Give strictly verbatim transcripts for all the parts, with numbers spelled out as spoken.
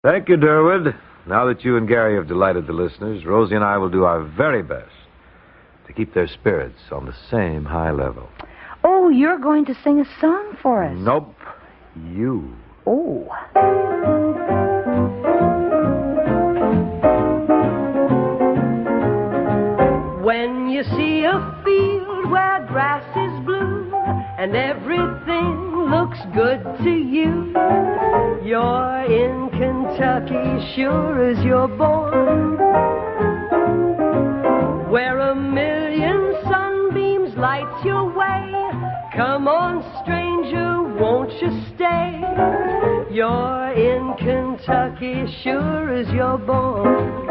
Thank you, Durwood. Now that you and Gary have delighted the listeners, Rosie and I will do our very best to keep their spirits on the same high level. Oh, you're going to sing a song for us. Nope. You. Oh. When you see a field where grass is blue and everything looks good to you, you're in Kentucky, sure as you're born, where a million sunbeams lights your way. Come on, stranger, won't you stay? You're in Kentucky, sure as you're born.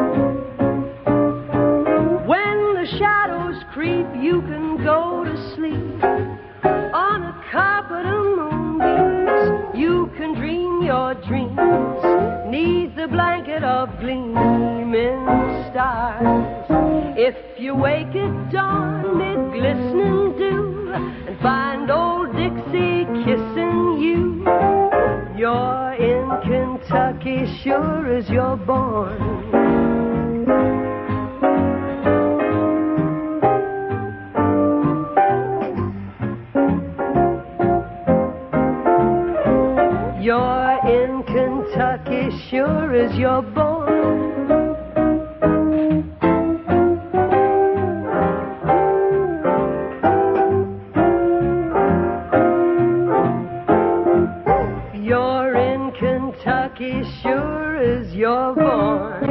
When the shadows creep, you can go to sleep on a carpet of moonbeams. You can dream your dreams neath the blanket of gleaming stars. If you wake at dawn mid glistening dew and find old Dixie kissing you, you're in Kentucky, sure as you're born. You're in Kentucky, sure as you're born. You're in Kentucky, sure as you're born.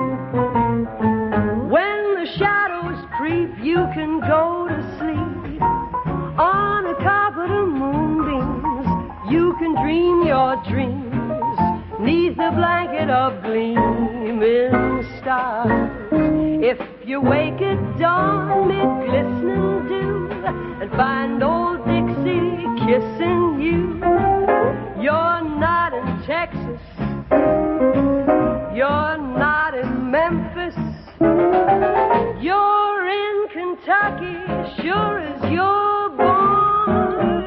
When the shadows creep, you can go to sleep on a carpet of moonbeams. You can dream your dreams neath the blanket of gleaming stars. If you wake at dawn mid glistening dew and find old Dixie kissing you, you're not in Texas, you're not in Memphis, you're in Kentucky, sure as you're born.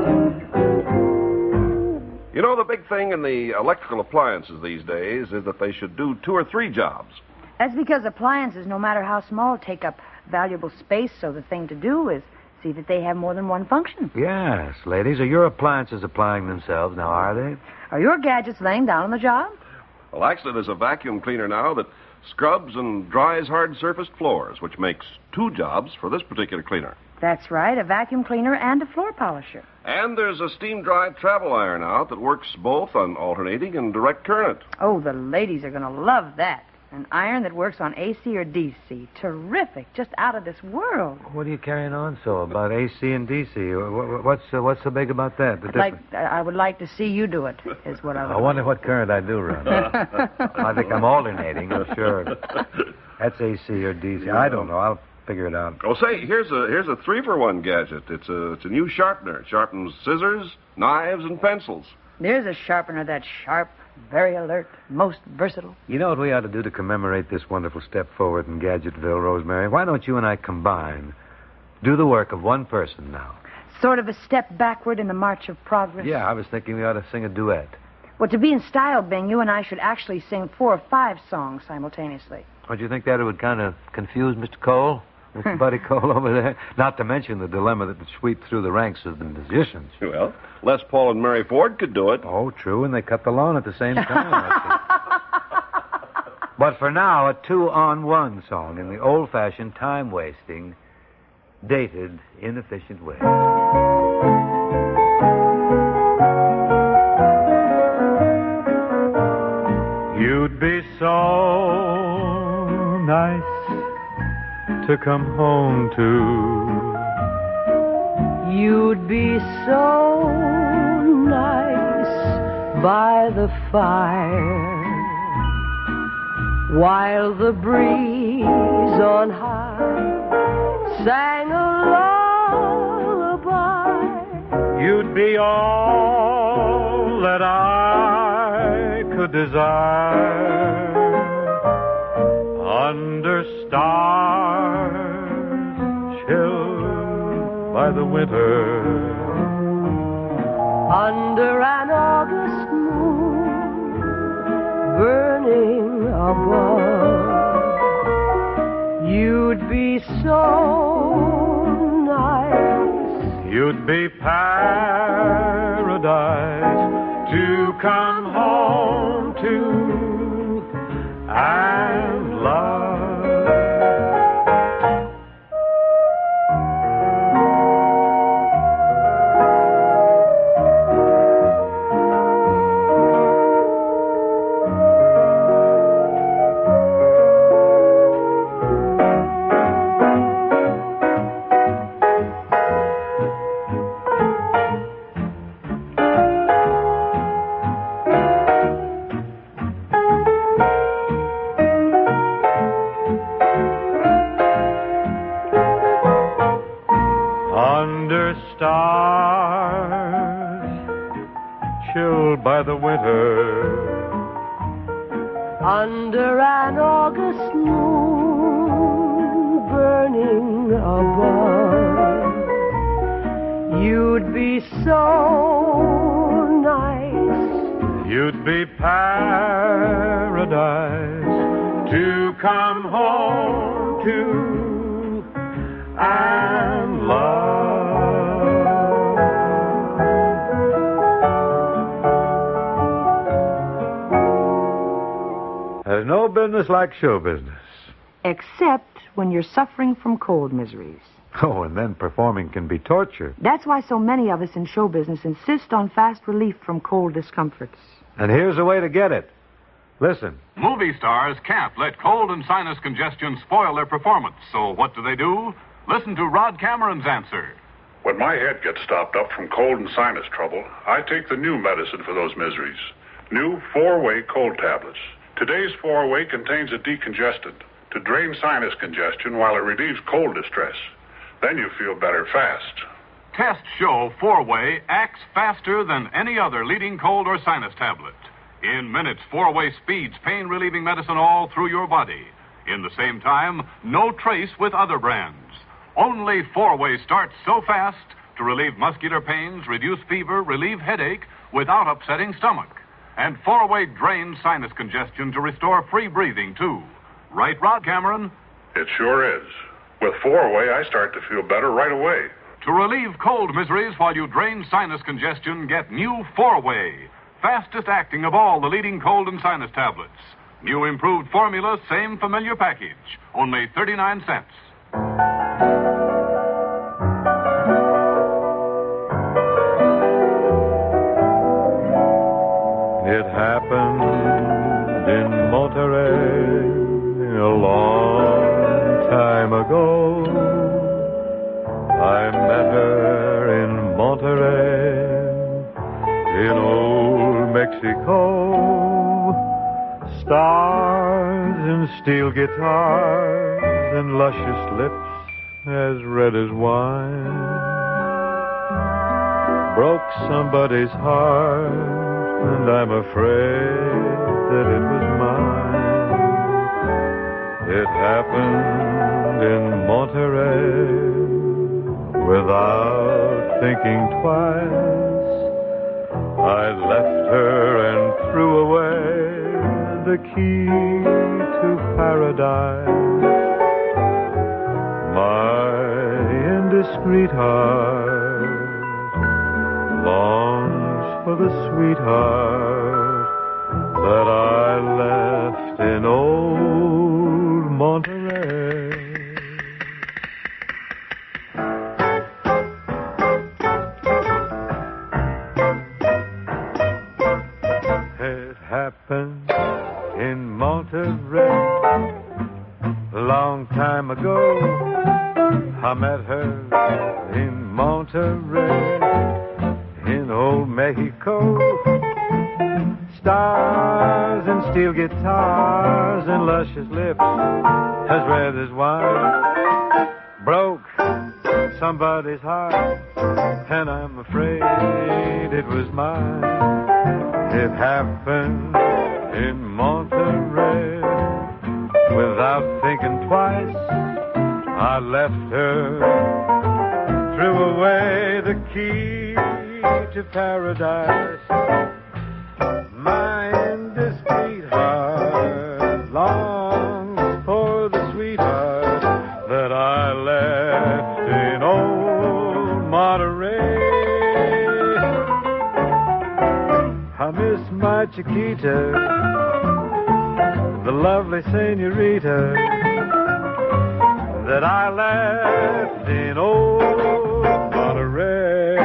You know, the big thing in the electrical appliances these days is that they should do two or three jobs. That's because appliances, no matter how small, take up valuable space, so the thing to do is see that they have more than one function. Yes, ladies. Are your appliances applying themselves now, are they? Are your gadgets laying down on the job? Well, actually, there's a vacuum cleaner now that scrubs and dries hard-surfaced floors, which makes two jobs for this particular cleaner. That's right, a vacuum cleaner and a floor polisher. And there's a steam-dried travel iron out that works both on alternating and direct current. Oh, the ladies are going to love that. An iron that works on A C or D C. Terrific. Just out of this world. What are you carrying on so about A C and D C? What's uh, what's so big about that? The I'd like, I would like to see you do it, is what I would I wonder like. what current I do run. I think I'm alternating, for sure. That's A C or D C. I don't know. I'll figure it out. Oh, say, here's a here's a three-for-one gadget. It's a, it's a new sharpener. It sharpens scissors, knives, and pencils. There's a sharpener that's sharp, very alert, most versatile. You know what we ought to do to commemorate this wonderful step forward in Gadgetville, Rosemary? Why don't you and I combine, do the work of one person now? Sort of a step backward in the march of progress. Yeah, I was thinking we ought to sing a duet. Well, to be in style, Bing, you and I should actually sing four or five songs simultaneously. Don't you think that it would kind of confuse Mister Cole? Mister Buddy Cole over there? Not to mention the dilemma that would sweep through the ranks of the musicians. Well, Les Paul and Mary Ford could do it. Oh, true, and they cut the lawn at the same time. But for now, a two-on-one song in the old-fashioned, time-wasting, dated, inefficient way. You'd be so nice to come home to. You'd be so nice by the fire, while the breeze on high sang a lullaby. You'd be all that I could desire under stars chilled by the winter, under an August moon. above. You'd be so nice. You'd be paradise to come home to and love. By the winter, under an August moon burning above, you'd be so nice. You'd be paradise to come home to and love. There's no business like show business. Except when you're suffering from cold miseries. Oh, and then performing can be torture. That's why so many of us in show business insist on fast relief from cold discomforts. And here's a way to get it. Listen. Movie stars can't let cold and sinus congestion spoil their performance. So what do they do? Listen to Rod Cameron's answer. When my head gets stopped up from cold and sinus trouble, I take the new medicine for those miseries. New four-way cold tablets. Today's four-way contains a decongestant to drain sinus congestion while it relieves cold distress. Then you feel better fast. Tests show four-way acts faster than any other leading cold or sinus tablet. In minutes, four-way speeds pain-relieving medicine all through your body. In the same time, no trace with other brands. Only four-way starts so fast to relieve muscular pains, reduce fever, relieve headache without upsetting stomach. And four-way drains sinus congestion to restore free breathing, too. Right, Rod Cameron? It sure is. With four-way, I start to feel better right away. To relieve cold miseries while you drain sinus congestion, get new four-way. Fastest acting of all the leading cold and sinus tablets. New improved formula, same familiar package. Only thirty-nine cents. It happened in Monterey a long time ago. I met her in Monterey, in old Mexico. Stars and steel guitars and luscious lips as red as wine broke somebody's heart. And I'm afraid that it was mine. It happened in Monterey without thinking twice. I left her and threw away the key to paradise. My indiscreet heart longs for the sweetheart that I left in old Monterey. It happened in Monterey a long time ago. I met her in Monterey, in old Mexico. Stars and steel guitars and luscious lips as red as wine broke somebody's heart, and I'm afraid it was mine. It happened in Monterey without thinking twice. I left her, threw away the key to paradise. My indiscreet heart Chiquita, the lovely senorita that I left in old Monterey.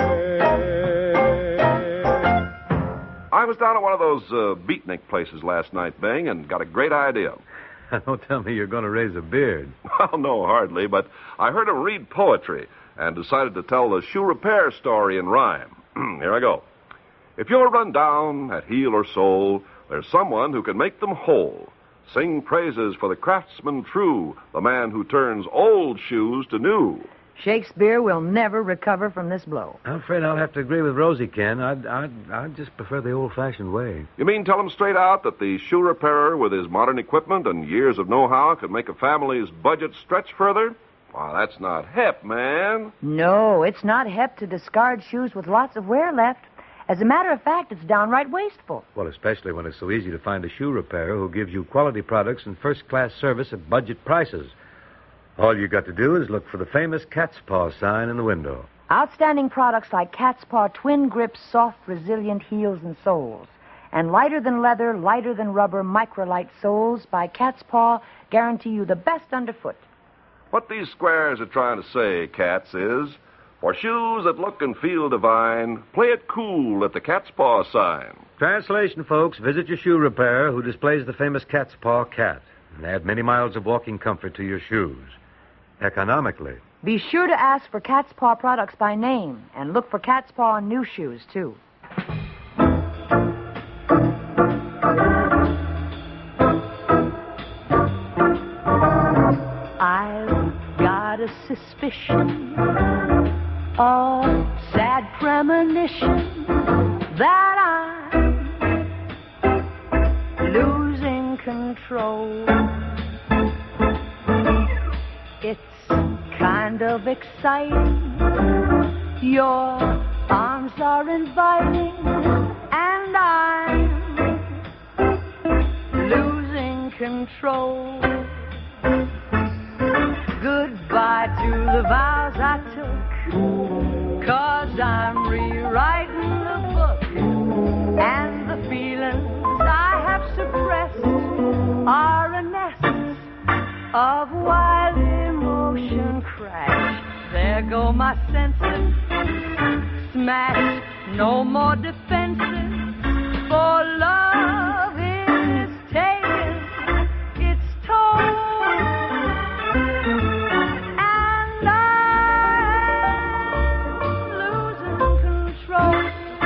I was down at one of those uh, beatnik places last night, Bing, and got a great idea. Don't tell me you're going to raise a beard. Well, no, hardly, but I heard him read poetry and decided to tell the shoe repair story in rhyme. Here I go. If you're run down at heel or sole, there's someone who can make them whole. Sing praises for the craftsman true, the man who turns old shoes to new. Shakespeare will never recover from this blow. I'm afraid I'll have to agree with Rosie, Ken. I'd, I'd, I'd just prefer the old-fashioned way. You mean tell him straight out that the shoe repairer with his modern equipment and years of know-how could make a family's budget stretch further? Well, that's not hep, man. No, it's not hep to discard shoes with lots of wear left. As a matter of fact, it's downright wasteful. Well, especially when it's so easy to find a shoe repairer who gives you quality products and first-class service at budget prices. All you got to do is look for the famous Cat's Paw sign in the window. Outstanding products like Cat's Paw Twin Grip soft, resilient heels and soles. And lighter than leather, lighter than rubber, microlight soles by Cat's Paw guarantee you the best underfoot. What these squares are trying to say, Cats, is for shoes that look and feel divine, play it cool at the Cat's Paw sign. Translation, folks, visit your shoe repairer who displays the famous Cat's Paw cat and add many miles of walking comfort to your shoes. Economically. Be sure to ask for Cat's Paw products by name and look for Cat's Paw on new shoes, too. I've got a suspicion, a sad premonition that I'm losing control. It's kind of exciting. Your arms are inviting, and I'm losing control. Goodbye to the vows I took, 'cause I'm rewriting the book, and the feelings I have suppressed are a nest of wild emotion crash. There go my senses, smash, no more defenses, for love is taking its toll, and I'm losing control.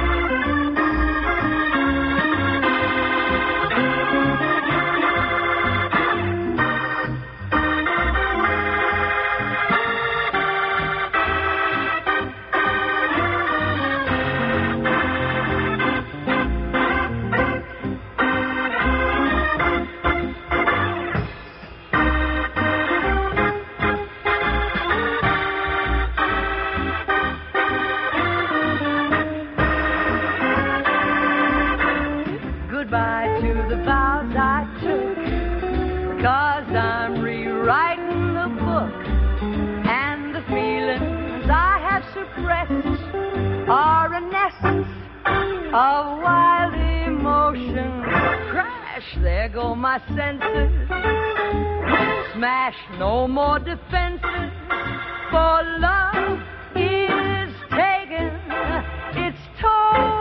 Goodbye to the vows I took, 'cause I'm rewriting the book, and the feelings I have suppressed are a nest of wild emotion. Crash, there go my senses, smash, no more defenses, for love is taking its toll.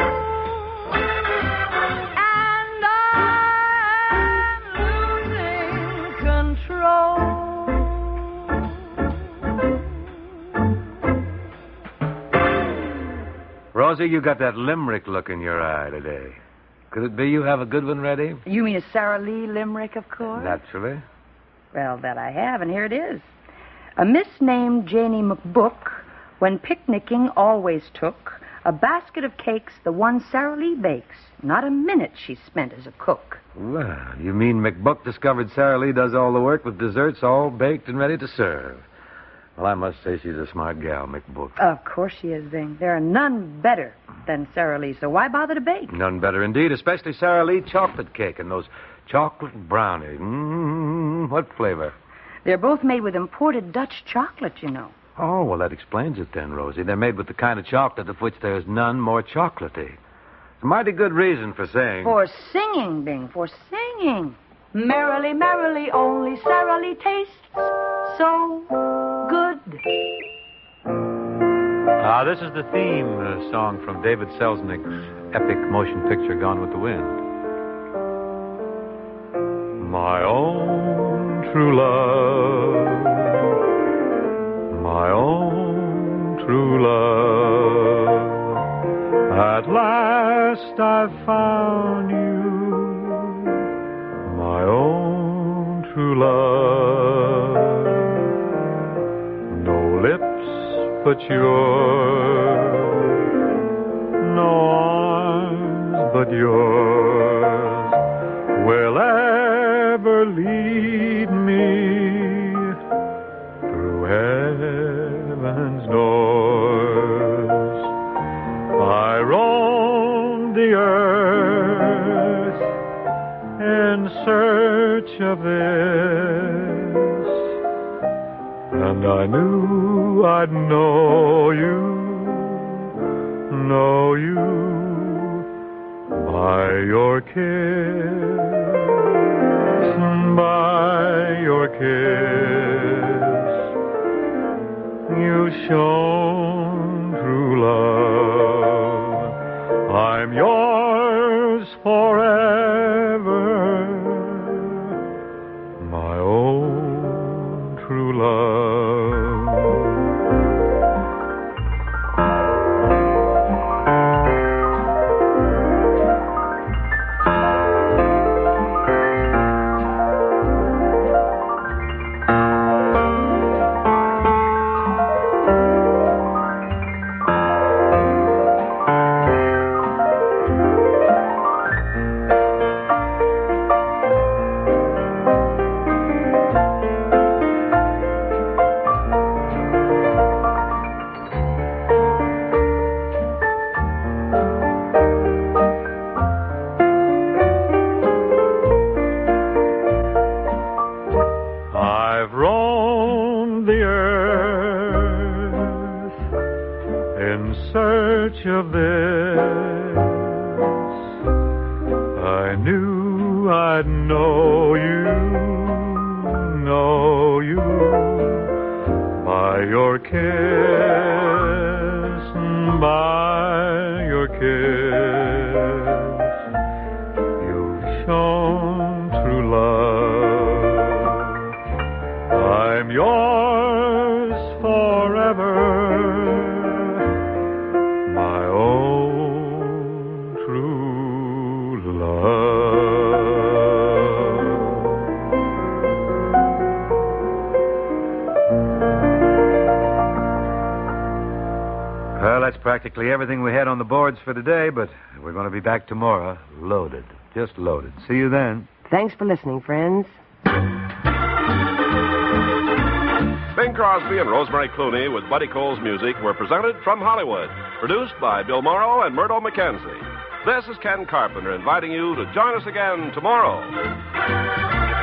Rosie, you got that limerick look in your eye today. Could it be you have a good one ready? You mean a Sarah Lee limerick, of course? Naturally. Well, that I have, and here it is. A miss named Janie McBook, when picnicking, always took a basket of cakes, the one Sarah Lee bakes. Not a minute she spent as a cook. Well, you mean McBook discovered Sarah Lee does all the work with desserts all baked and ready to serve. Well, I must say she's a smart gal, McBook. Of course she is, Bing. There are none better than Sarah Lee, so why bother to bake? None better indeed, especially Sarah Lee chocolate cake and those chocolate brownies. Mmm, what flavor? They're both made with imported Dutch chocolate, you know. Oh, well, that explains it then, Rosie. They're made with the kind of chocolate of which there's none more chocolatey. As Mighty good reason for saying. For singing, Bing, for singing. Merrily, merrily, only Sara Lee tastes so good. Ah, this is the theme uh, song from David Selznick's epic motion picture Gone with the Wind. My own true love, my own true love, at last I've found you, my own true love. No lips but yours, no arms but yours will ever lead me through heaven's doors. I roamed the earth in search of this, and I knew I'd know you, know you by your kiss, by your kiss. You shown true love. I'm yours forever, my own true love. Of this, I knew I'd know you, know you by your kiss, by your kiss. You've shown true love. I'm yours forever, my own true love. Well, that's practically everything we had on the boards for today, but we're going to be back tomorrow loaded, just loaded. See you then. Thanks for listening, friends. Bing Crosby and Rosemary Clooney with Buddy Cole's music were presented from Hollywood. Produced by Bill Morrow and Murdo McKenzie. This is Ken Carpenter inviting you to join us again tomorrow.